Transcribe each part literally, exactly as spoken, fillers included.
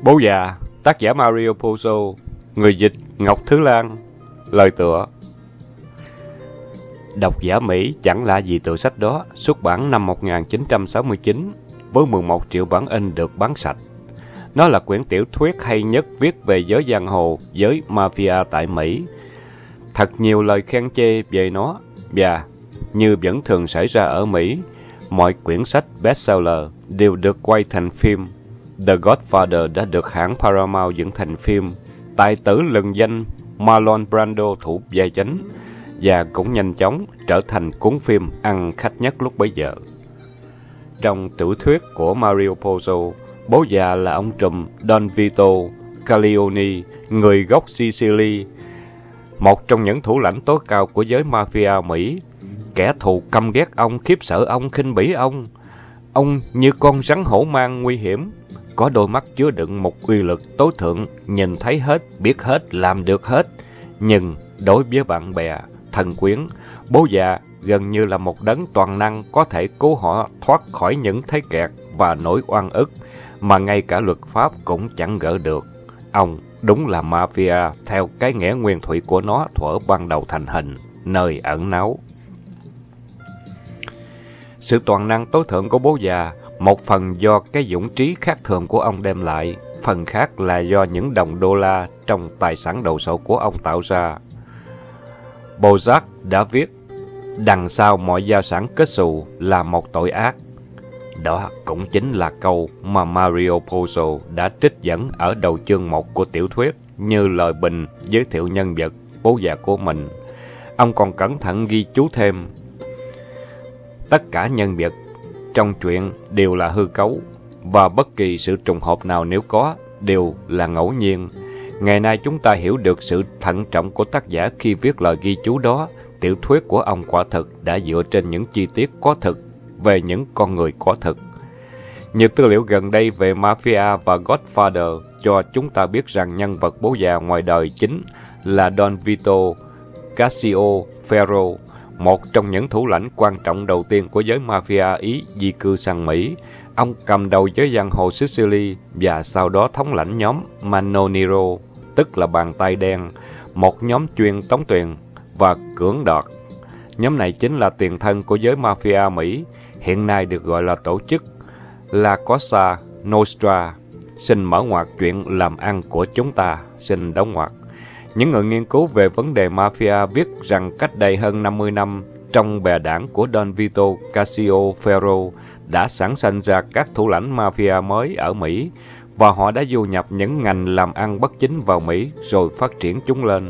Bố già, tác giả Mario Puzo, người dịch Ngọc Thứ Lan. Lời tựa. Độc giả Mỹ chẳng lạ gì tựa sách đó, xuất bản năm một nghìn chín trăm sáu mươi chín, với mười một triệu bản in được bán sạch. Nó là quyển tiểu thuyết hay nhất viết về giới giang hồ, giới mafia tại Mỹ. Thật nhiều lời khen chê về nó, và như vẫn thường xảy ra ở Mỹ, mọi quyển sách bestseller đều được quay thành phim. The Godfather đã được hãng Paramount dựng thành phim, tài tử lừng danh Marlon Brando thủ vai chính, và cũng nhanh chóng trở thành cuốn phim ăn khách nhất lúc bấy giờ. Trong tiểu thuyết của Mario Puzo, bố già là ông trùm Don Vito Corleone, người gốc Sicily, một trong những thủ lãnh tối cao của giới mafia Mỹ. Kẻ thù căm ghét ông, khiếp sợ ông, khinh bỉ ông. Ông như con rắn hổ mang nguy hiểm, có đôi mắt chứa đựng một uy lực tối thượng, nhìn thấy hết, biết hết, làm được hết. Nhưng đối với bạn bè, thân quyến, bố già gần như là một đấng toàn năng, có thể cứu họ thoát khỏi những thế kẹt và nỗi oan ức mà ngay cả luật pháp cũng chẳng gỡ được. Ông đúng là mafia theo cái nghĩa nguyên thủy của nó thuở ban đầu thành hình, nơi ẩn náu. Sự toàn năng tối thượng của bố già, một phần do cái dũng trí khác thường của ông đem lại, phần khác là do những đồng đô la trong tài sản đồ sộ của ông tạo ra. Balzac đã viết, đằng sau mọi gia sản kết xù là một tội ác. Đó cũng chính là câu mà Mario Puzo đã trích dẫn ở đầu chương một của tiểu thuyết như lời bình giới thiệu nhân vật bố già của mình. Ông còn cẩn thận ghi chú thêm, tất cả nhân vật trong truyện đều là hư cấu, và bất kỳ sự trùng hợp nào nếu có, đều là ngẫu nhiên. Ngày nay chúng ta hiểu được sự thận trọng của tác giả khi viết lời ghi chú đó. Tiểu thuyết của ông quả thực đã dựa trên những chi tiết có thực về những con người có thực. Nhiều tư liệu gần đây về Mafia và Godfather cho chúng ta biết rằng nhân vật bố già ngoài đời chính là Don Vito Cassio Ferro, một trong những thủ lãnh quan trọng đầu tiên của giới Mafia Ý di cư sang Mỹ. Ông cầm đầu giới giang hồ Sicily và sau đó thống lãnh nhóm Mano Nero, tức là bàn tay đen, một nhóm chuyên tống tiền và cưỡng đoạt. Nhóm này chính là tiền thân của giới Mafia Mỹ, hiện nay được gọi là tổ chức La Cosa Nostra. Xin mở ngoặc chuyện làm ăn của chúng ta, xin đóng ngoặc. Những người nghiên cứu về vấn đề mafia viết rằng cách đây hơn năm mươi năm, trong bè đảng của Don Vito Cassio Ferro đã sản sinh ra các thủ lãnh mafia mới ở Mỹ, và họ đã du nhập những ngành làm ăn bất chính vào Mỹ rồi phát triển chúng lên.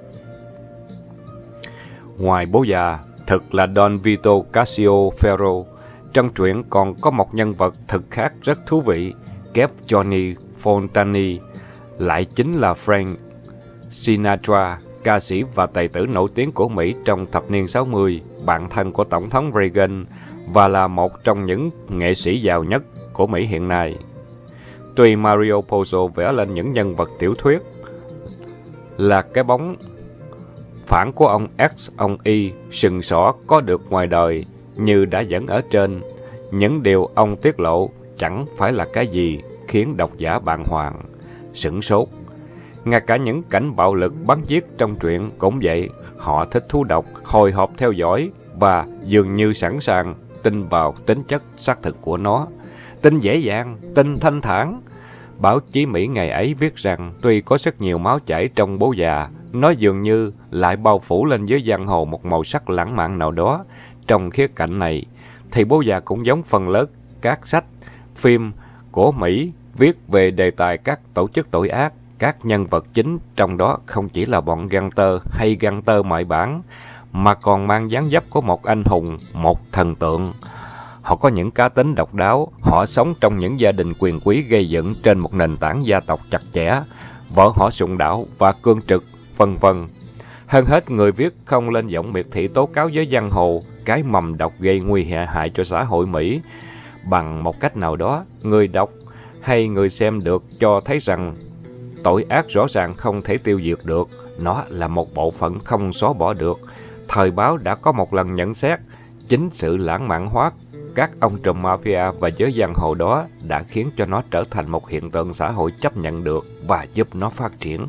Ngoài bố già, thực là Don Vito Cassio Ferro, trong truyện còn có một nhân vật thực khác rất thú vị, kép Johnny Fontane, lại chính là Frank Sinatra, ca sĩ và tài tử nổi tiếng của Mỹ trong thập niên sáu mươi, bạn thân của Tổng thống Reagan và là một trong những nghệ sĩ giàu nhất của Mỹ hiện nay. Tuy Mario Puzo vẽ lên những nhân vật tiểu thuyết là cái bóng phản của ông X, ông Y, sừng sỏ có được ngoài đời như đã dẫn ở trên, những điều ông tiết lộ chẳng phải là cái gì khiến độc giả bàng hoàng, sửng sốt. Ngay cả những cảnh bạo lực bắn giết trong truyện cũng vậy, họ thích thú độc, hồi hộp theo dõi và dường như sẵn sàng tin vào tính chất xác thực của nó. Tin dễ dàng, tin thanh thản. Báo chí Mỹ ngày ấy viết rằng tuy có rất nhiều máu chảy trong bố già, nó dường như lại bao phủ lên giới giang hồ một màu sắc lãng mạn nào đó. Trong khía cạnh này, thì bố già cũng giống phần lớn các sách, phim của Mỹ viết về đề tài các tổ chức tội ác. Các nhân vật chính trong đó không chỉ là bọn gangster hay gangster ngoại bản, mà còn mang dáng dấp của một anh hùng, một thần tượng. Họ có những cá tính độc đáo, họ sống trong những gia đình quyền quý gây dựng trên một nền tảng gia tộc chặt chẽ, vợ họ sụng đảo và cương trực, vân vân. Hơn hết, người viết không lên giọng miệt thị tố cáo với giang hồ, cái mầm độc gây nguy hại cho xã hội Mỹ. Bằng một cách nào đó, người đọc hay người xem được cho thấy rằng tội ác rõ ràng không thể tiêu diệt được, nó là một bộ phận không xóa bỏ được. Thời báo đã có một lần nhận xét, chính sự lãng mạn hóa các ông trùm mafia và giới giang hồ đó đã khiến cho nó trở thành một hiện tượng xã hội chấp nhận được và giúp nó phát triển.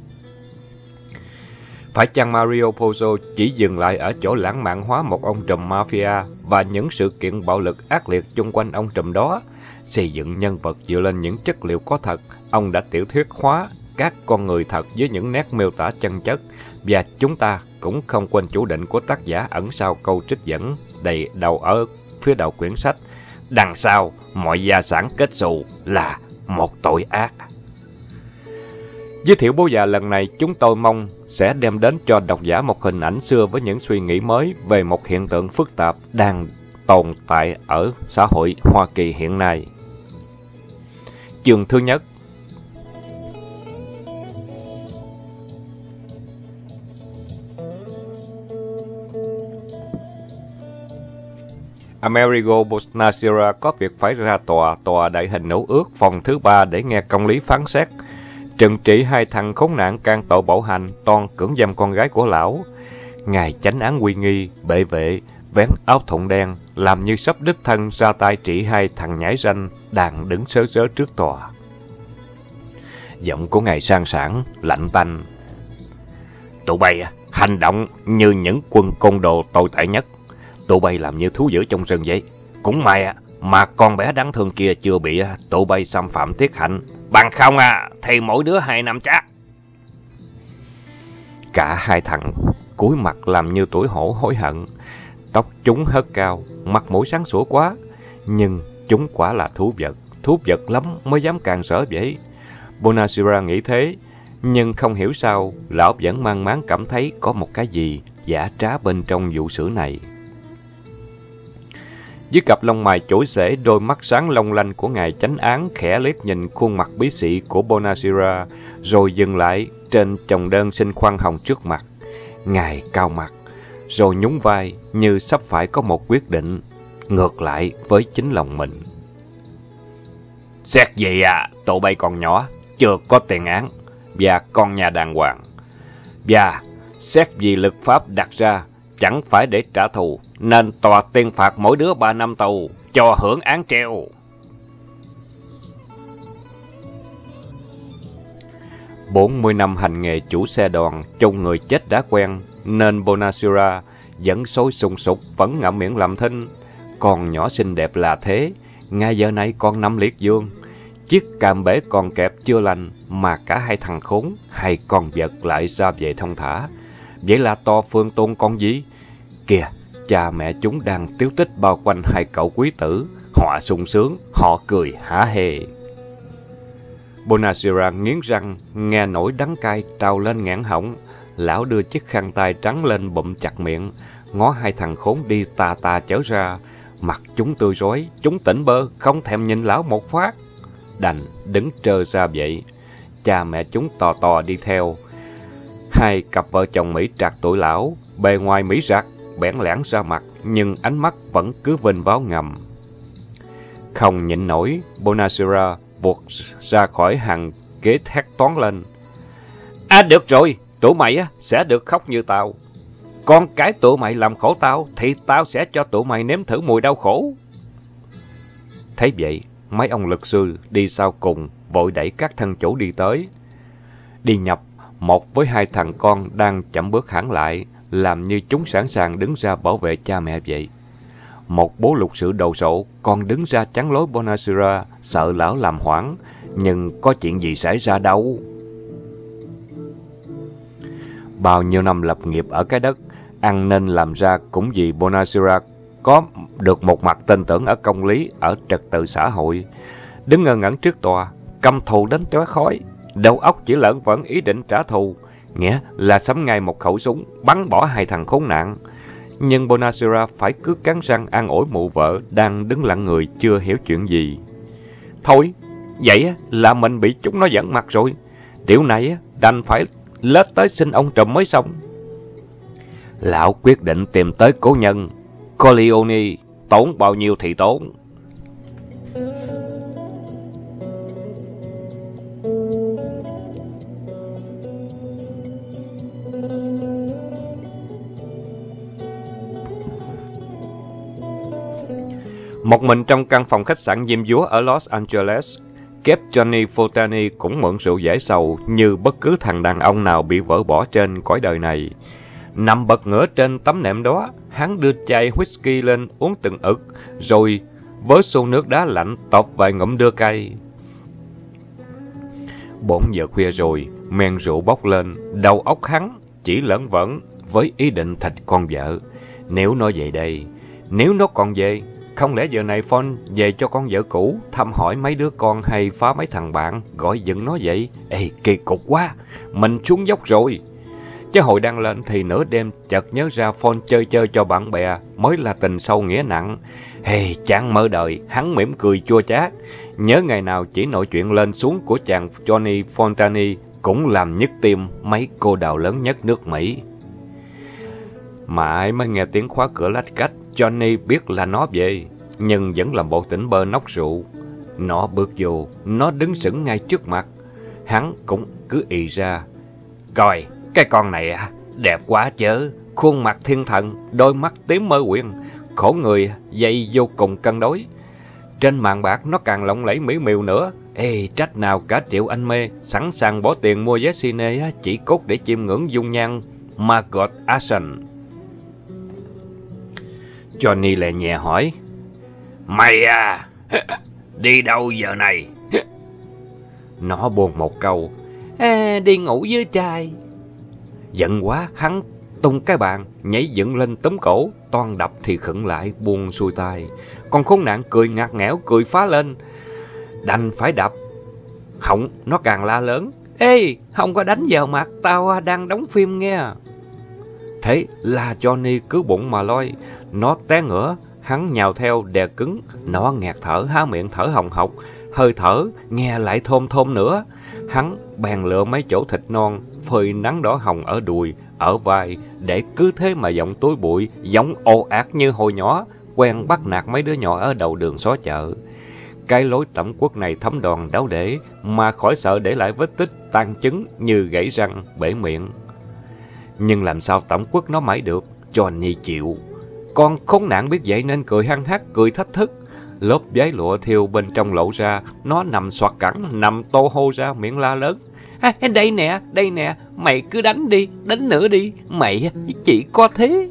Phải chăng Mario Puzo chỉ dừng lại ở chỗ lãng mạn hóa một ông trùm mafia và những sự kiện bạo lực ác liệt chung quanh ông trùm đó? Xây dựng nhân vật dựa lên những chất liệu có thật, ông đã tiểu thuyết hóa các con người thật với những nét miêu tả chân chất, và chúng ta cũng không quên chủ định của tác giả ẩn sau câu trích dẫn đầy đầu ở phía đầu quyển sách: đằng sau mọi gia sản kết xù là một tội ác. Giới thiệu Bố Già lần này chúng tôi mong sẽ đem đến cho độc giả một hình ảnh xưa với những suy nghĩ mới về một hiện tượng phức tạp đang tồn tại ở xã hội Hoa Kỳ hiện nay. Chương thứ nhất. Amerigo Bonasera có việc phải ra tòa, tòa đại hình nữ ước phòng thứ ba để nghe công lý phán xét, trừng trị hai thằng khốn nạn can tội bạo hành, toan cưỡng dâm con gái của lão. Ngài chánh án uy nghi, bệ vệ, vén áo thụng đen, làm như sắp đích thân ra tay trị hai thằng nhãi ranh đang đứng sớ sớ trước tòa. Giọng của ngài sang sảng, lạnh tanh. Tụi bay hành động như những quân côn đồ tồi tệ nhất. Tụi bay làm như thú dữ trong rừng vậy. Cũng may mà con bé đáng thương kia chưa bị tụi bay xâm phạm tiết hạnh. Bằng không à, thì mỗi đứa hai năm chắc. Cả hai thằng cúi mặt làm như tuổi hổ hối hận. Tóc chúng hớt cao, mặt mũi sáng sủa quá. Nhưng chúng quả là thú vật, thú vật lắm mới dám càn rỡ vậy. Bonasera nghĩ thế, nhưng không hiểu sao, lão vẫn mang máng cảm thấy có một cái gì giả trá bên trong vụ xử này. Dưới cặp lông mày chổi xể, đôi mắt sáng long lanh của ngài chánh án khẽ liếc nhìn khuôn mặt bí xị của Bonasera, rồi dừng lại trên chồng đơn xin khoan hồng trước mặt. Ngài cao mặt, rồi nhún vai như sắp phải có một quyết định ngược lại với chính lòng mình. Xét gì à, tụi bay còn nhỏ, chưa có tiền án, và con nhà đàng hoàng. Và xét vì luật pháp đặt ra, chẳng phải để trả thù, nên tòa tuyên phạt mỗi đứa ba năm tù, cho hưởng án treo. Bốn mươi năm hành nghề chủ xe đoàn, trông người chết đã quen, nên Bonasera vẫn sôi sùng sục, vẫn ngậm miệng làm thinh. Còn nhỏ xinh đẹp là thế, ngay giờ này còn nằm liệt giường. Chiếc càm bể còn kẹp chưa lành, mà cả hai thằng khốn hay con vật lại ra về thông thả. Vậy là to phương tôn con gì? Kìa, cha mẹ chúng đang tiếu tích bao quanh hai cậu quý tử. Họ sung sướng, họ cười hả hê. Bonasera nghiến răng, nghe nỗi đắng cay trào lên nghẹn họng. Lão đưa chiếc khăn tay trắng lên bụm chặt miệng, ngó hai thằng khốn đi tà tà trở ra. Mặt chúng tươi rói, chúng tỉnh bơ, không thèm nhìn lão một phát. Đành đứng trơ ra vậy. Cha mẹ chúng tò tò đi theo. Hai cặp vợ chồng Mỹ trạc tuổi lão, bề ngoài Mỹ rạc, bẽn lẽn ra mặt, nhưng ánh mắt vẫn cứ vênh váo ngầm. Không nhịn nổi, Bonasera buộc ra khỏi hàng ghế thét toán lên. À được rồi, tụi mày á sẽ được khóc như tao. Con cái tụi mày làm khổ tao, thì tao sẽ cho tụi mày nếm thử mùi đau khổ. Thấy vậy, mấy ông luật sư đi sau cùng, vội đẩy các thân chủ đi tới. Đi nhập, một với hai thằng con đang chậm bước hẳn lại, làm như chúng sẵn sàng đứng ra bảo vệ cha mẹ vậy. Một bố luật sự đồ sộ còn đứng ra chắn lối Bonasera, sợ lão làm hoảng, nhưng có chuyện gì xảy ra đâu. Bao nhiêu năm lập nghiệp ở cái đất, ăn nên làm ra cũng vì Bonasera có được một mặt tin tưởng ở công lý, ở trật tự xã hội. Đứng ngơ ngẩn trước tòa, căm thù đến tóe khói, đầu óc chỉ lởn vởn ý định trả thù, nghĩa là sắm ngay một khẩu súng, bắn bỏ hai thằng khốn nạn. Nhưng Bonasera phải cứ cắn răng an ủi mụ vợ đang đứng lặng người chưa hiểu chuyện gì. Thôi, vậy là mình bị chúng nó giận mặt rồi. Điều này đành phải lết tới xin ông trùm mới xong. Lão quyết định tìm tới cố nhân Corleone, tốn bao nhiêu thì tốn. Một mình trong căn phòng khách sạn diêm dúa ở Los Angeles, kép Johnny Fontane cũng mượn rượu giải sầu như bất cứ thằng đàn ông nào bị vỡ bỏ trên cõi đời này. Nằm bật ngửa trên tấm nệm đó, hắn đưa chai whisky lên uống từng ực, rồi với xô nước đá lạnh tọt vài ngụm đưa cay. Bốn giờ khuya rồi, men rượu bốc lên, đầu óc hắn chỉ lởn vởn với ý định thịt con vợ. Nếu nó về đây, nếu nó còn về, không lẽ giờ này phone về cho con vợ cũ, thăm hỏi mấy đứa con hay phá mấy thằng bạn, gọi dựng nó vậy? Ê, kỳ cục quá, mình xuống dốc rồi. Chứ hồi đang lên thì nửa đêm chợt nhớ ra phone chơi chơi cho bạn bè mới là tình sâu nghĩa nặng. Hey, chán mơ đời, hắn mỉm cười chua chát. Nhớ ngày nào chỉ nội chuyện lên xuống của chàng Johnny Fontane cũng làm nhức tim mấy cô đào lớn nhất nước Mỹ. Mãi mới nghe tiếng khóa cửa lách cách, Johnny biết là nó về, nhưng vẫn làm bộ tỉnh bơ nốc rượu. Nó bước vô, nó đứng sững ngay trước mặt. Hắn cũng cứ ì ra. Coi, cái con này à, đẹp quá chớ, khuôn mặt thiên thần, đôi mắt tím mơ quyện, khổ người dây vô cùng cân đối. Trên màn bạc nó càng lộng lẫy mỹ miều nữa. Ê, trách nào cả triệu anh mê, sẵn sàng bỏ tiền mua vé cine chỉ cốt để chiêm ngưỡng dung nhan Margot Ashton. Johnny lẹ nhẹ hỏi, mày à, đi đâu giờ này? Nó buồn một câu, à, đi ngủ với trai. Giận quá, hắn tung cái bàn, nhảy dựng lên túm cổ, toan đập thì khựng lại buông xuôi tay. Con khốn nạn cười ngặt nghẽo, cười phá lên, đành phải đập. Họng nó càng la lớn, ê, không có đánh vào mặt, tao đang đóng phim nghe. Thế là Johnny cứ bụng mà loi, nó té ngửa, hắn nhào theo đè cứng, nó nghẹt thở, há miệng thở hồng hộc, hơi thở nghe lại thôm thôm nữa. Hắn bèn lựa mấy chỗ thịt non, phơi nắng đỏ hồng ở đùi, ở vai, để cứ thế mà giọng túi bụi, giống ồ ạt như hồi nhỏ, quen bắt nạt mấy đứa nhỏ ở đầu đường xó chợ. Cái lối tẩm quất này thấm đòn đáo để, mà khỏi sợ để lại vết tích tan chứng như gãy răng, bể miệng. Nhưng làm sao tẩm quất nó mãi được, Johnny chịu. Con khốn nạn biết vậy nên cười hăng hắc, cười thách thức. Lớp giấy lụa thiêu bên trong lộ ra, nó nằm xoạc cẳng, nằm tô hô ra, miệng la lớn. À, đây nè, đây nè, mày cứ đánh đi, đánh nữa đi, mày chỉ có thế.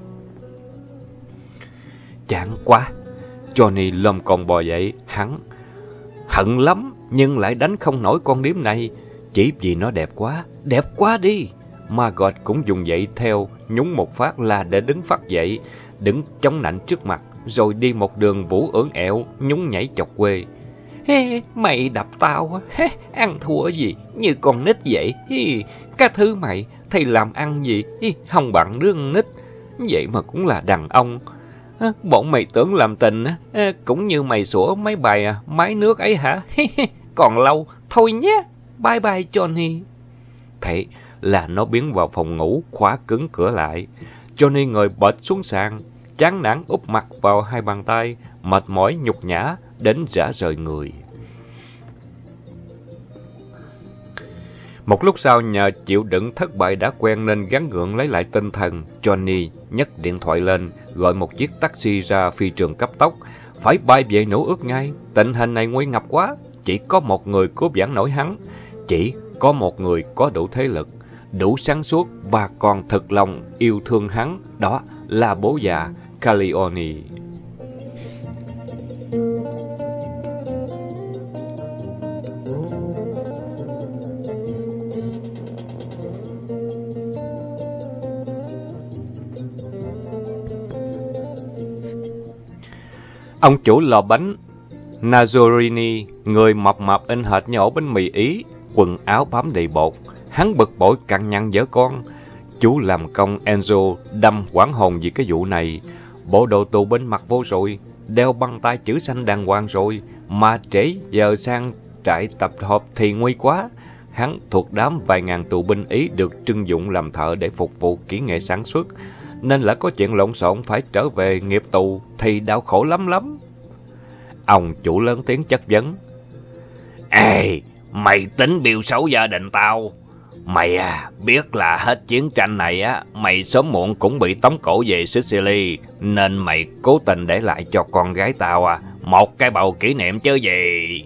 Chán quá, Johnny lồm cồm bò dậy, hắn hận lắm, nhưng lại đánh không nổi con điếm này, chỉ vì nó đẹp quá, đẹp quá đi. Margot cũng dùng dậy theo, nhúng một phát là để đứng phát dậy, đứng chống nạnh trước mặt, rồi đi một đường vũ ưỡn ẹo, nhún nhảy chọc quê. Hey, mày đập tao, hey, ăn thua gì, như con nít vậy. Hey, cái thứ mày, thì làm ăn gì, hey, không bằng đứa con nít, vậy mà cũng là đàn ông. À, bọn mày tưởng làm tình, à, cũng như mày sủa mấy bài à, máy nước ấy hả? Còn lâu, thôi nhé, bye bye Johnny. Thế là nó biến vào phòng ngủ, khóa cứng cửa lại. Johnny ngồi bệt xuống sàn, chán nản úp mặt vào hai bàn tay, mệt mỏi nhục nhã đến rã rời người. Một lúc sau, nhờ chịu đựng thất bại đã quen nên gắng gượng lấy lại tinh thần, Johnny nhấc điện thoại lên, gọi một chiếc taxi ra phi trường cấp tốc. Phải bay về Nữ Ước ngay, tình hình này nguy ngập quá, chỉ có một người cứu vãn nổi hắn, chỉ có một người có đủ thế lực, đủ sáng suốt và còn thực lòng yêu thương hắn, đó là bố già Corleone. Ông chủ lò bánh Nazzarini, người mập mạp in hệt như ổ bánh mì Ý, quần áo bám đầy bột, hắn bực bội cằn nhằn vợ con. Chú làm công Enzo đâm quảng hồn vì cái vụ này. Bộ đồ tù binh mặc vô rồi, đeo băng tay chữ xanh đàng hoàng rồi, mà trễ giờ sang trại tập hợp thì nguy quá. Hắn thuộc đám vài ngàn tù binh Ý được trưng dụng làm thợ để phục vụ kỹ nghệ sản xuất, nên là có chuyện lộn xộn phải trở về nghiệp tù thì đau khổ lắm lắm. Ông chủ lớn tiếng chất vấn. Ê, mày tính biêu xấu gia đình tao, Mày à, biết là hết chiến tranh này á, mày sớm muộn cũng bị tống cổ về Sicily, nên mày cố tình để lại cho con gái tao à, một cái bầu kỷ niệm chứ gì.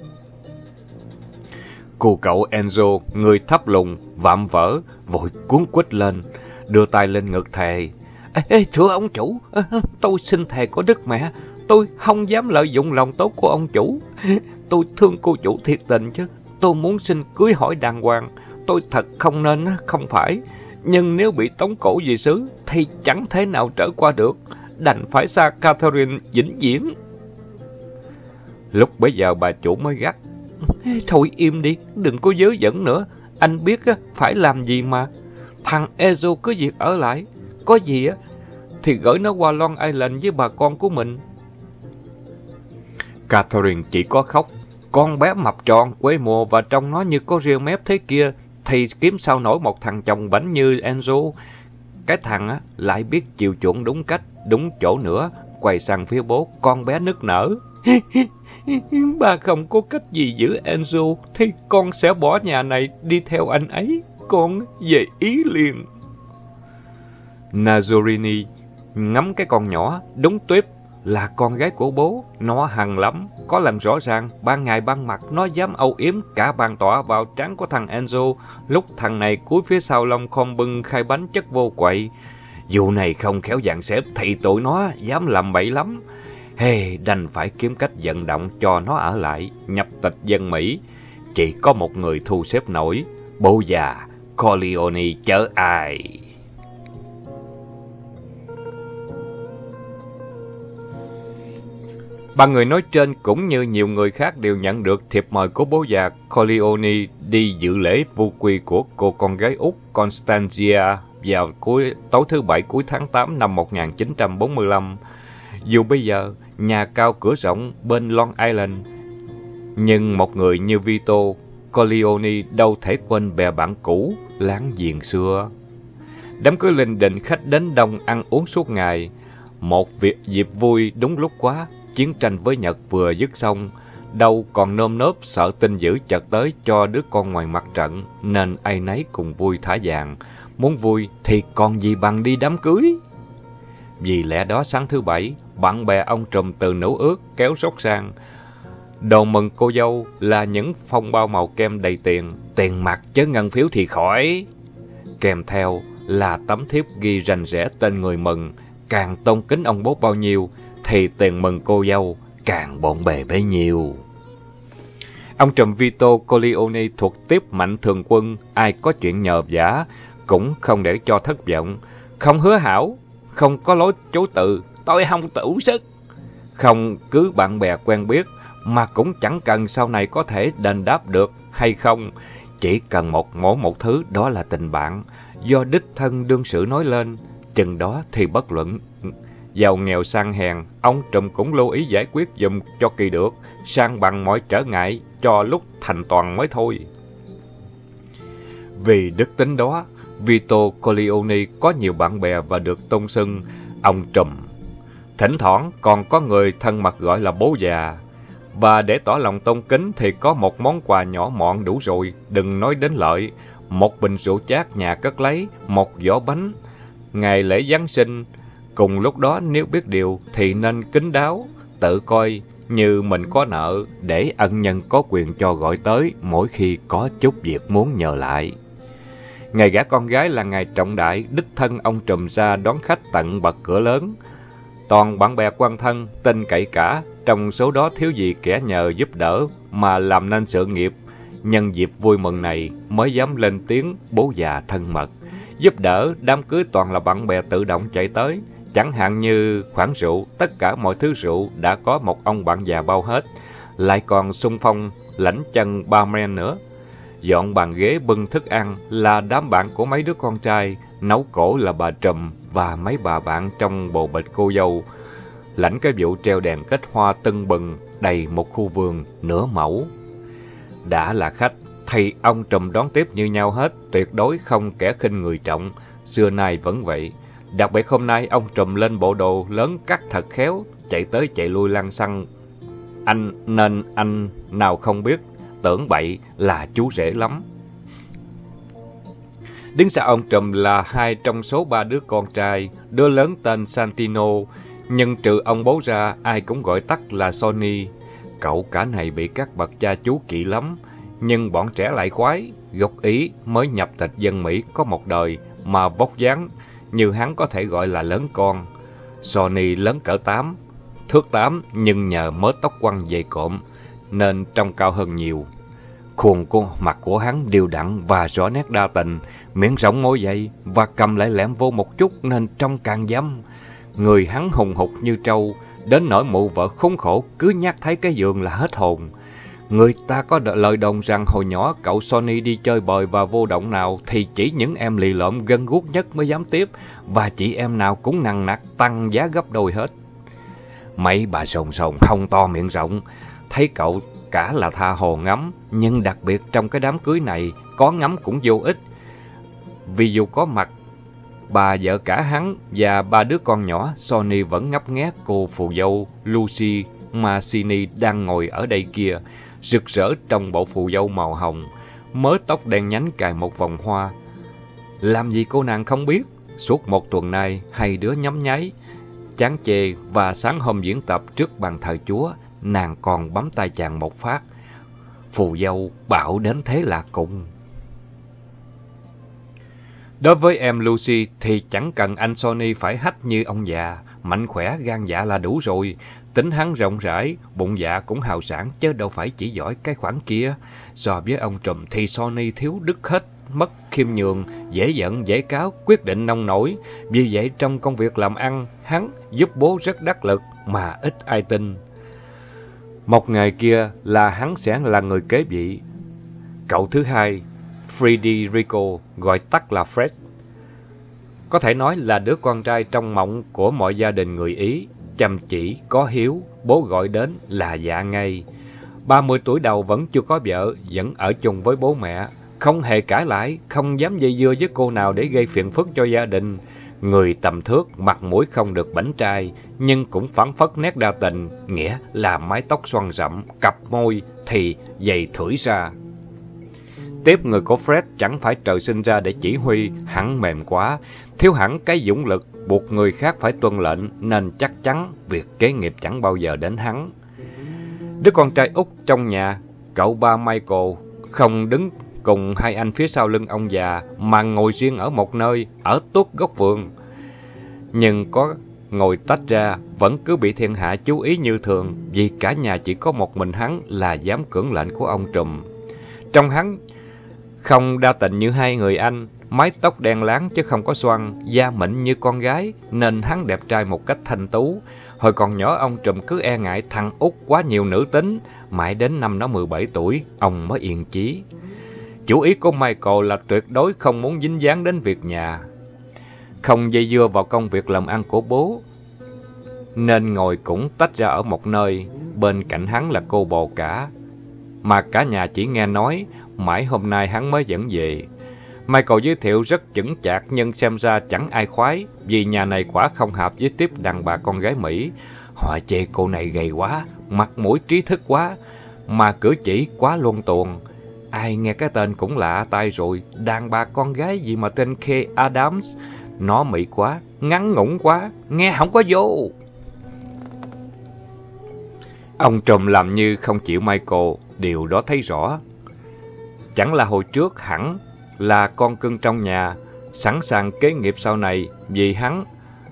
Cô cậu Enzo, người thấp lùn, vạm vỡ, vội cuống quýt lên, đưa tay lên ngực thề. Ê, ê, thưa ông chủ, tôi xin thề có đức mẹ, tôi không dám lợi dụng lòng tốt của ông chủ. Tôi thương cô chủ thiệt tình chứ, tôi muốn xin cưới hỏi đàng hoàng. Tôi thật không nên, không phải. Nhưng nếu bị tống cổ về xứ, thì chẳng thể nào trở qua được. Đành phải xa Catherine vĩnh viễn. Lúc bấy giờ bà chủ mới gắt. Thôi im đi, đừng có dớ dẫn nữa. Anh biết phải làm gì mà. Thằng Ezo cứ việc ở lại. Có gì á thì gửi nó qua Long Island với bà con của mình. Catherine chỉ có khóc. Con bé mập tròn, quê mùa và trông nó như có ria mép thế kia, thì kiếm sao nổi một thằng chồng bảnh như Enzo. Cái thằng á lại biết chiều chuộng đúng cách, đúng chỗ nữa. Quay sang phía bố, con bé nức nở. Ba không có cách gì giữ Enzo, thì con sẽ bỏ nhà này đi theo anh ấy. Con về Ý liền. Nazzarini ngắm cái con nhỏ, đúng tuyếp là con gái của bố. Nó hằn lắm, có lần rõ ràng, ban ngày ban mặt nó dám âu yếm cả bàn tọa vào trán của thằng Enzo, lúc thằng này cúi phía sau lông khom bưng khai bánh chất vô quậy. Vụ này không khéo dàn xếp thì tụi nó dám làm bậy lắm. Hey, đành phải kiếm cách vận động cho nó ở lại, nhập tịch dân Mỹ. Chỉ có một người thu xếp nổi, bố già Corleone chớ ai. Ba người nói trên cũng như nhiều người khác đều nhận được thiệp mời của bố già Corleone đi dự lễ vu quy của cô con gái út Constantia vào cuối tối thứ bảy cuối tháng tám năm một nghìn chín trăm bốn mươi lăm. Dù bây giờ nhà cao cửa rộng bên Long Island, nhưng một người như Vito Corleone đâu thể quên bè bạn cũ láng giềng xưa. Đám cưới linh đình, khách đến đông, ăn uống suốt ngày. Một việc dịp vui đúng lúc quá. Chiến tranh với Nhật vừa dứt xong, đâu còn nơm nớp sợ tin dữ chợt tới cho đứa con ngoài mặt trận, nên ai nấy cùng vui thả vàng. Muốn vui thì còn gì bằng đi đám cưới. Vì lẽ đó sáng thứ bảy, bạn bè ông trùm từ Nữ Ước kéo sốt sang. Đồ mừng cô dâu là những phong bao màu kem đầy tiền, tiền mặt chứ ngân phiếu thì khỏi. Kèm theo là tấm thiếp ghi rành rẽ tên người mừng, càng tôn kính ông bố bao nhiêu, thì tiền mừng cô dâu càng bộn bề bấy nhiêu. Ông trùm Vito Corleone thuộc tiếp mạnh thường quân, ai có chuyện nhờ vả cũng không để cho thất vọng, không hứa hảo, không có lối chối từ, tôi không đủ sức, không cứ bạn bè quen biết, mà cũng chẳng cần sau này có thể đền đáp được hay không, chỉ cần một mỗi một thứ, đó là tình bạn, do đích thân đương sự nói lên, chừng đó thì bất luận giàu nghèo sang hèn, ông trùm cũng lưu ý giải quyết giùm cho kỳ được, sang bằng mọi trở ngại cho lúc thành toàn mới thôi. Vì đức tính đó, Vito Corleone có nhiều bạn bè và được tôn xưng ông trùm. Thỉnh thoảng còn có người thân mật gọi là bố già. Và để tỏ lòng tôn kính thì có một món quà nhỏ mọn đủ rồi, đừng nói đến lợi. Một bình rượu chát nhà cất lấy, một giỏ bánh. Ngày lễ Giáng sinh, cùng lúc đó nếu biết điều thì nên kín đáo, tự coi như mình có nợ để ân nhân có quyền cho gọi tới mỗi khi có chút việc muốn nhờ lại. Ngày gả con gái là ngày trọng đại, đích thân ông trùm ra đón khách tận bậc cửa lớn. Toàn bạn bè quan thân, tin cậy cả, trong số đó thiếu gì kẻ nhờ giúp đỡ mà làm nên sự nghiệp. Nhân dịp vui mừng này mới dám lên tiếng bố già thân mật. Giúp đỡ, đám cưới toàn là bạn bè tự động chạy tới. Chẳng hạn như khoản rượu, tất cả mọi thứ rượu đã có một ông bạn già bao hết. Lại còn xung phong lãnh chân barman nữa. Dọn bàn ghế bưng thức ăn là đám bạn của mấy đứa con trai, nấu cổ là bà trùm và mấy bà bạn trong bồ bịch cô dâu. Lãnh cái vụ treo đèn kết hoa tưng bừng đầy một khu vườn nửa mẫu. Đã là khách thì ông trùm đón tiếp như nhau hết, tuyệt đối không kẻ khinh người trọng, xưa nay vẫn vậy. Đặc biệt hôm nay ông trùm lên bộ đồ lớn cắt thật khéo, chạy tới chạy lui lăng xăng. Anh nên anh nào không biết, tưởng bậy là chú rể lắm. Đứng sau ông trùm là hai trong số ba đứa con trai, đứa lớn tên Santino, nhưng trừ ông bố ra, ai cũng gọi tắt là Sonny. Cậu cả này bị các bậc cha chú kỵ lắm, nhưng bọn trẻ lại khoái. Gốc Ý mới nhập tịch dân Mỹ có một đời mà vóc dáng như hắn có thể gọi là lớn con. Sonny lớn cỡ tám, thước tám, nhưng nhờ mớ tóc quăn dày cộm nên trông cao hơn nhiều. Khuôn của mặt của hắn đều đặn và rõ nét đa tình, miệng rộng môi dày và cầm lại lẹm vô một chút nên trông càng dâm. Người hắn hùng hục như trâu, đến nỗi mụ vợ khốn khổ cứ nhắc thấy cái giường là hết hồn. Người ta có lời đồn rằng hồi nhỏ cậu Sonny đi chơi bời và vô động nào thì chỉ những em lì lợm gân guốc nhất mới dám tiếp, và chị em nào cũng nằng nặc tăng giá gấp đôi hết. Mấy bà sồn sồn hông to miệng rộng, thấy cậu cả là tha hồ ngắm, nhưng đặc biệt trong cái đám cưới này có ngắm cũng vô ích. Vì dù có mặt bà vợ cả hắn và ba đứa con nhỏ, Sonny vẫn ngấp nghé cô phù dâu Lucy Mancini đang ngồi ở đây kia, rực rỡ trong bộ phù dâu màu hồng, mớ tóc đen nhánh cài một vòng hoa. Làm gì cô nàng không biết, suốt một tuần nay hai đứa nhắm nháy, chán chê, và sáng hôm diễn tập trước bàn thờ Chúa, nàng còn bấm tay chàng một phát. Phù dâu bảo đến thế là cùng. Đối với em Lucy thì chẳng cần anh Sonny phải hách như ông già, mạnh khỏe gan dạ là đủ rồi. Tính hắn rộng rãi, bụng dạ cũng hào sảng, chứ đâu phải chỉ giỏi cái khoản kia. So với ông trùm thì Sonny thiếu đức hết, mất khiêm nhường, dễ giận, dễ cáo, quyết định nông nổi. Vì vậy trong công việc làm ăn, hắn giúp bố rất đắc lực mà ít ai tin. Một ngày kia là hắn sẽ là người kế vị. Cậu thứ hai, Federico, gọi tắt là Fred, có thể nói là đứa con trai trong mộng của mọi gia đình người Ý, chăm chỉ, có hiếu, bố gọi đến là dạ ngay. ba mươi tuổi đầu vẫn chưa có vợ, vẫn ở chung với bố mẹ, không hề cãi lại, không dám dây dưa với cô nào để gây phiền phức cho gia đình. Người tầm thước, mặt mũi không được bảnh trai, nhưng cũng phảng phất nét đa tình, nghĩa là mái tóc xoăn rậm, cặp môi thì dày thủi ra. Tiếp người của Fred chẳng phải trời sinh ra để chỉ huy, hắn mềm quá, thiếu hẳn cái dũng lực, buộc người khác phải tuân lệnh, nên chắc chắn việc kế nghiệp chẳng bao giờ đến hắn. Đứa con trai út trong nhà, cậu ba Michael, không đứng cùng hai anh phía sau lưng ông già, mà ngồi riêng ở một nơi, ở tuốt góc vườn. Nhưng có ngồi tách ra, vẫn cứ bị thiên hạ chú ý như thường, vì cả nhà chỉ có một mình hắn là dám cưỡng lệnh của ông trùm. Trong hắn không đa tình như hai người anh, mái tóc đen láng chứ không có xoăn, da mịn như con gái, nên hắn đẹp trai một cách thanh tú. Hồi còn nhỏ ông trùm cứ e ngại thằng út quá nhiều nữ tính, mãi đến năm nó mười bảy tuổi, ông mới yên chí. Chủ ý của Michael là tuyệt đối không muốn dính dáng đến việc nhà, không dây dưa vào công việc làm ăn của bố, nên ngồi cũng tách ra ở một nơi. Bên cạnh hắn là cô bồ cả, mà cả nhà chỉ nghe nói, mãi hôm nay hắn mới dẫn về. Michael giới thiệu rất chững chạc, nhưng xem ra chẳng ai khoái, vì nhà này quả không hợp với tiếp đàn bà con gái Mỹ. Họ chê cô này gầy quá, mặt mũi trí thức quá, mà cử chỉ quá luân tuồng. Ai nghe cái tên cũng lạ tai rồi, đàn bà con gái gì mà tên Kay Adams, nó Mỹ quá, ngắn ngủn quá, nghe không có vô. Ông trùm làm như không chịu Michael, điều đó thấy rõ. Chẳng là hồi trước hẳn là con cưng trong nhà, sẵn sàng kế nghiệp sau này, vì hắn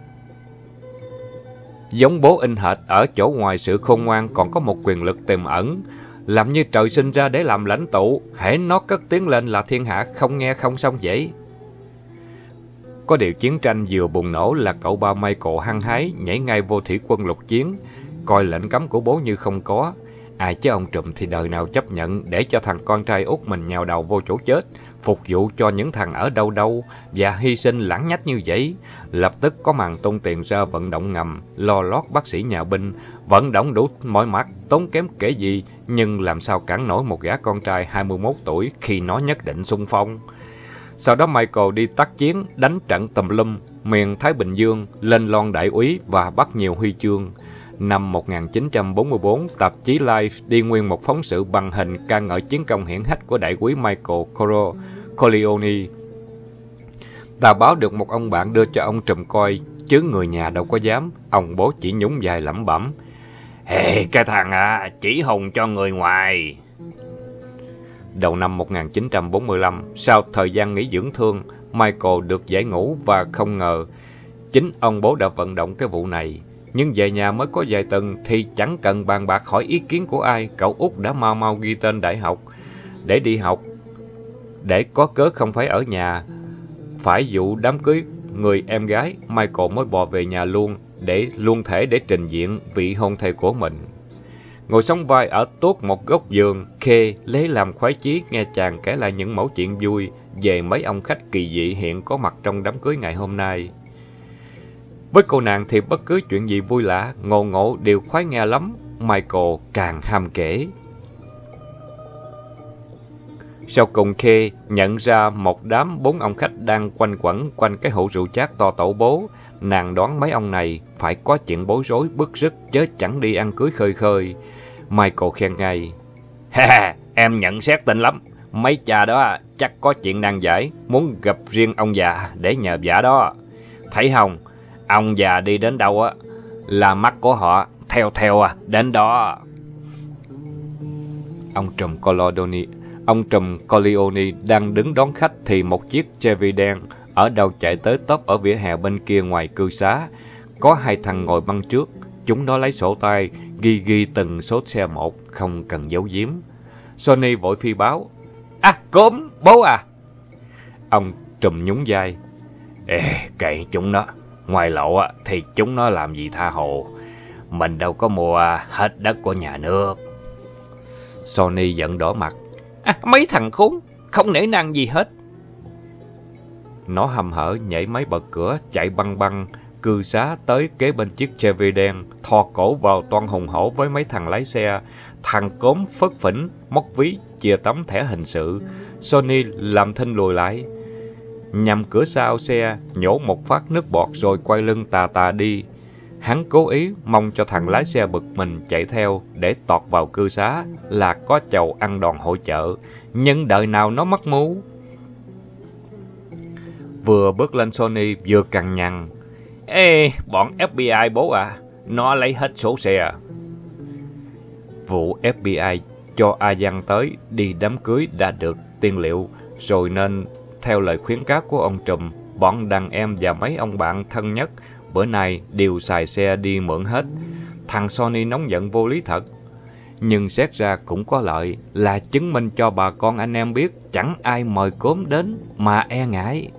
giống bố in hệt, ở chỗ ngoài sự khôn ngoan còn có một quyền lực tiềm ẩn, làm như trời sinh ra để làm lãnh tụ, hễ nó cất tiếng lên là thiên hạ không nghe không xong vậy. Có điều chiến tranh vừa bùng nổ là cậu ba Michael hăng hái nhảy ngay vô thủy quân lục chiến, coi lệnh cấm của bố như không có. Ai chứ ông trùm thì đời nào chấp nhận để cho thằng con trai út mình nhào đầu vô chỗ chết, phục vụ cho những thằng ở đâu đâu và hy sinh lãng nhách như vậy. Lập tức có màn tung tiền ra vận động ngầm, lo lót bác sĩ nhà binh, vận động đủ mọi mặt, tốn kém kể gì, nhưng làm sao cản nổi một gã con trai hai mươi mốt tuổi khi nó nhất định xung phong. Sau đó Michael đi tác chiến, đánh trận tùm lum, miền Thái Bình Dương, lên lon đại úy và bắt nhiều huy chương. Năm một nghìn chín trăm bốn mươi tư, tạp chí Life đi nguyên một phóng sự bằng hình ca ngợi chiến công hiển hách của đại úy Michael Corleone. Ta báo được một ông bạn đưa cho ông trùm coi, chứ người nhà đâu có dám. Ông bố chỉ nhún vai lẩm bẩm. Ê, cái thằng à, chỉ hùng cho người ngoài. Đầu năm một nghìn chín trăm bốn mươi lăm, sau thời gian nghỉ dưỡng thương, Michael được giải ngũ và không ngờ chính ông bố đã vận động cái vụ này. Nhưng về nhà mới có vài tuần thì chẳng cần bàn bạc hỏi ý kiến của ai, cậu út đã mau mau ghi tên đại học để đi học. Để có cớ không phải ở nhà, phải vụ đám cưới người em gái, Michael mới bò về nhà luôn, để luôn thể để trình diện vị hôn thê của mình. Ngồi sóng vai ở tốt một góc giường, Kay lấy làm khoái chí nghe chàng kể lại những mẩu chuyện vui về mấy ông khách kỳ dị hiện có mặt trong đám cưới ngày hôm nay. Với cô nàng thì bất cứ chuyện gì vui lạ, ngộ ngộ đều khoái nghe lắm, Michael càng ham kể. Sau cùng Kay nhận ra một đám bốn ông khách đang quanh quẩn quanh cái hũ rượu chát to tổ bố. Nàng đoán mấy ông này phải có chuyện bối rối bứt rứt chớ chẳng đi ăn cưới khơi khơi. Michael khen ngay. Ha, em nhận xét tinh lắm. Mấy cha đó chắc có chuyện nan giải, muốn gặp riêng ông già để nhờ vả đó. Thấy không, ông già đi đến đâu á là mắt của họ theo theo à đến đó. Ông trùm Corleone, ông trùm Corleone đang đứng đón khách thì một chiếc Chevy đen ở đâu chạy tới tấp ở vỉa hè bên kia ngoài cư xá. Có hai thằng ngồi băng trước, chúng nó lấy sổ tay ghi ghi từng số xe một, không cần giấu giếm. Sonny vội phi báo. À, cốm, bố à. Ông trùm nhún vai. Ê, kệ chúng nó. Ngoài lộ á thì chúng nó làm gì tha hồ. Mình đâu có mua hết đất của nhà nước. Sonny giận đỏ mặt. À, mấy thằng khốn, không nể nang gì hết. Nó hầm hở nhảy máy bật cửa, chạy băng băng cư xá tới kế bên chiếc Chevy đen, thò cổ vào toan hùng hổ với mấy thằng lái xe. Thằng cốm phất phỉnh, móc ví, chìa tấm thẻ hình sự. Sonny làm thinh lùi lại, nhằm cửa sau xe, nhổ một phát nước bọt rồi quay lưng tà tà đi. Hắn cố ý mong cho thằng lái xe bực mình chạy theo để tọt vào cư xá là có chầu ăn đòn hội chợ, nhưng đợi nào nó mắc mú. Vừa bước lên Sonny vừa cằn nhằn. Ê, bọn ép bê i bố à, nó lấy hết số xe. Vụ ép bê i cho A Giang tới đi đám cưới đã được tiên liệu, rồi nên theo lời khuyến cáo của ông trùm, bọn đàn em và mấy ông bạn thân nhất bữa nay đều xài xe đi mượn hết. Thằng Sonny nóng giận vô lý thật, nhưng xét ra cũng có lợi, là chứng minh cho bà con anh em biết chẳng ai mời cốm đến mà e ngại.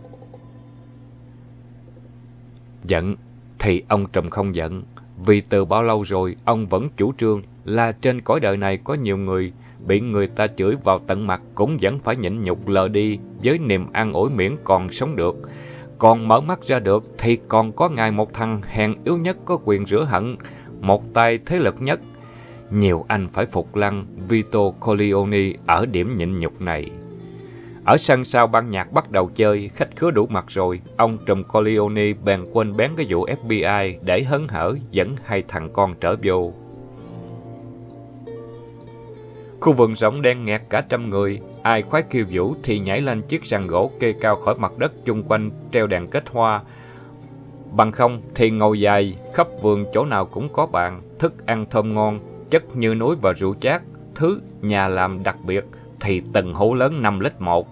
Giận thì ông trùm không giận, vì từ bao lâu rồi ông vẫn chủ trương là trên cõi đời này có nhiều người bị người ta chửi vào tận mặt cũng vẫn phải nhịn nhục lờ đi với niềm an ủi miễn còn sống được. Còn mở mắt ra được thì còn có ngày một thằng hèn yếu nhất có quyền rửa hận, một tay thế lực nhất. Nhiều anh phải phục lăng Vito Corleone ở điểm nhịn nhục này. Ở sân sau ban nhạc bắt đầu chơi, khách khứa đủ mặt rồi, ông trùm Corleone bèn quên bén cái vụ ép bê i để hớn hở dẫn hai thằng con trở vô. Khu vườn rộng đen nghẹt cả trăm người, ai khoái khiêu vũ thì nhảy lên chiếc sàn gỗ kê cao khỏi mặt đất chung quanh treo đèn kết hoa. Bằng không thì ngồi dài khắp vườn chỗ nào cũng có bàn, thức ăn thơm ngon, chất như núi và rượu chát, thứ nhà làm đặc biệt thì từng hũ lớn năm lít một.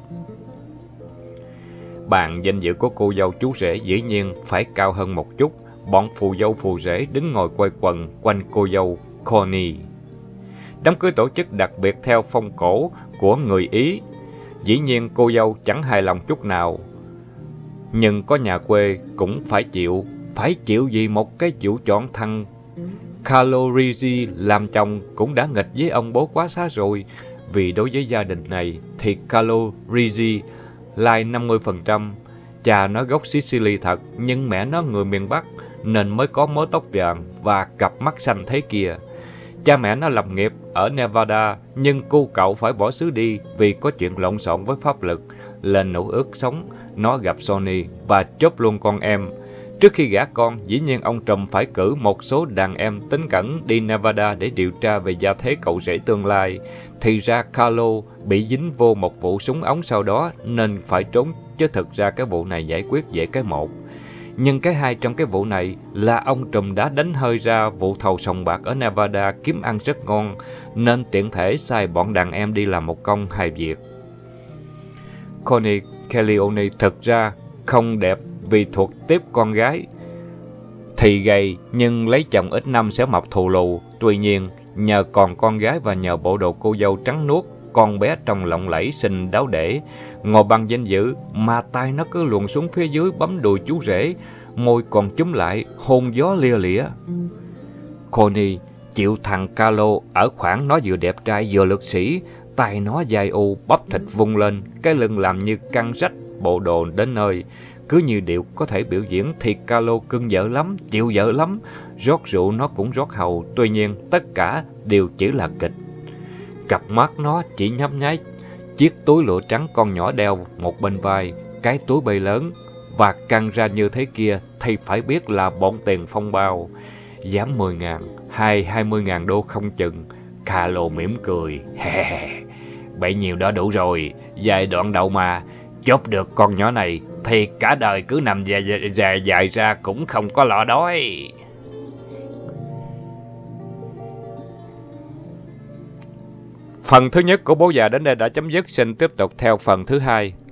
Bàn danh dự của cô dâu chú rể dĩ nhiên phải cao hơn một chút, bọn phù dâu phù rể đứng ngồi quây quần quanh cô dâu Connie. Đám cưới tổ chức đặc biệt theo phong cổ của người Ý. Dĩ nhiên cô dâu chẳng hài lòng chút nào. Nhưng có nhà quê cũng phải chịu. Phải chịu vì một cái vụ chọn thằng Carlo Rizzi làm chồng cũng đã nghịch với ông bố quá xá rồi. Vì đối với gia đình này thì Carlo Rizzi lai năm mươi phần trăm. Cha nó gốc Sicily thật, nhưng mẹ nó người miền Bắc, nên mới có mớ tóc vàng và cặp mắt xanh thế kia. Cha mẹ nó lập nghiệp ở Nevada, nhưng cô cậu phải bỏ xứ đi vì có chuyện lộn xộn với pháp luật. Lên nụ ước sống, nó gặp Sonny và chốt luôn con em. Trước khi gả con, dĩ nhiên ông trùm phải cử một số đàn em tín cẩn đi Nevada để điều tra về gia thế cậu rể tương lai. Thì ra Carlo bị dính vô một vụ súng ống sau đó nên phải trốn chứ thực ra cái vụ này giải quyết dễ cái một. Nhưng cái hai trong cái vụ này là ông trùm đã đánh hơi ra vụ thầu sòng bạc ở Nevada kiếm ăn rất ngon, nên tiện thể sai bọn đàn em đi làm một công hai việc. Connie Corleone thực ra không đẹp vì thuộc tiếp con gái thì gầy, nhưng lấy chồng ít năm sẽ mập thù lù. Tuy nhiên, nhờ còn con gái và nhờ bộ đồ cô dâu trắng nuốt, con bé trông lộng lẫy xinh đáo để, ngồi bằng danh dự mà tay nó cứ luồn xuống phía dưới bấm đùi chú rể, môi còn chúm lại, hôn gió lia lịa. Connie chịu thằng Carlo ở khoảng nó vừa đẹp trai vừa lực sĩ, tay nó dài u, bắp thịt vung lên, cái lưng làm như căng rách bộ đồ đến nơi. Cứ như điệu có thể biểu diễn thì Carlo cưng vợ lắm, chịu vợ lắm, rót rượu nó cũng rót hầu, tuy nhiên tất cả đều chỉ là kịch. Cặp mắt nó chỉ nhấp nháy chiếc túi lụa trắng con nhỏ đeo một bên vai, cái túi bay lớn, và căng ra như thế kia thì phải biết là bọn tiền phong bao. Dám mười ngàn, hay hai mươi ngàn đô không chừng. Carlo mỉm cười, bấy nhiêu đó đủ rồi, giai đoạn đầu mà, chốt được con nhỏ này thì cả đời cứ nằm dài, dài, dài, dài ra cũng không có lo đói. Phần thứ nhất của Bố Già đến đây đã chấm dứt, xin tiếp tục theo phần thứ hai.